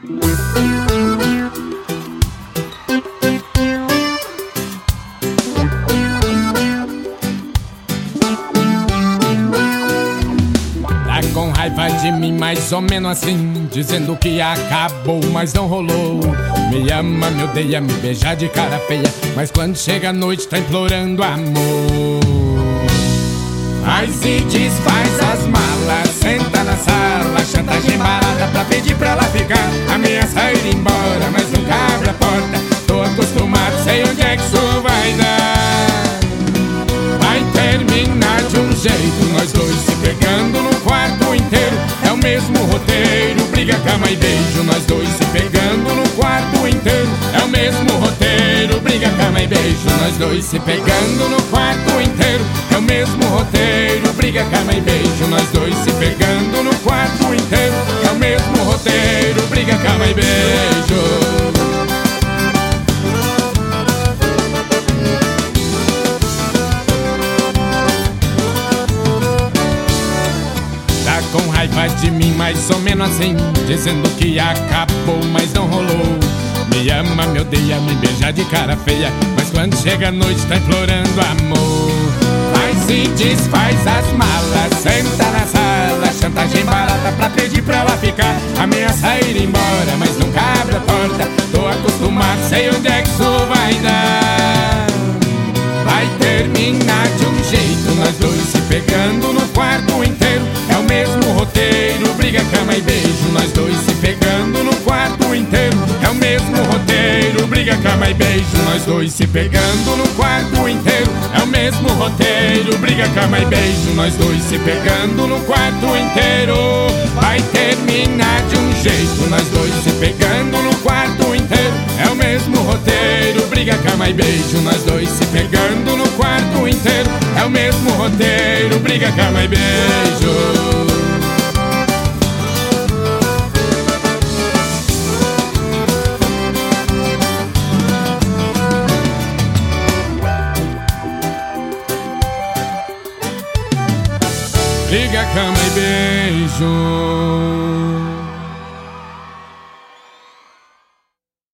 Tá com raiva de mim, mais ou menos assim, dizendo que acabou, mas não rolou. Me ama, me odeia, me beija de cara feia, mas quando chega a noite tá implorando amor. Faz e desfaz as malas, senta na sala, chantagem barata pra pedir pra ela ficar. Ameaça ir embora, mas nunca abre a porta. Tô acostumado, sei onde é que isso vai dar. Vai terminar de um jeito, nós dois se pegando no quarto inteiro. É o mesmo roteiro, briga, cama e beijo. Nós dois se pegando no quarto inteiro. É o mesmo roteiro, briga, cama e beijo. Nós dois se pegando no quarto inteiro. É o mesmo roteiro, briga, cama e beijo. Nós dois se pegando no quarto inteiro. É o mesmo roteiro, briga, cama e beijo. Tá com raiva de mim, mais ou menos assim, dizendo que acabou, mas não rolou. Me ama, me odeia, me beija de cara feia, mas quando chega a noite tá implorando amor. Faz e desfaz as malas, senta na sala, chantagem barata pra pedir pra ela ficar. Ameaça ir embora, mas nunca abre a porta. Tô acostumado, sei onde é que isso vai dar. Vai terminar de um jeito, nós dois se pegando no quarto inteiro. É o mesmo roteiro, briga, cama e beijo. Nós dois se pegando no quarto inteiro. É o mesmo roteiro, briga, cama e beijo. Nós dois se pegando no quarto inteiro. É o mesmo roteiro, briga, cama e beijo. Nós dois se pegando no quarto inteiro. Vai terminar de um jeito, nós dois se pegando no quarto inteiro. É o mesmo roteiro, briga, cama e beijo. Nós dois se pegando no quarto inteiro. É o mesmo roteiro, briga, cama e beijo. Briga, cama e beijo.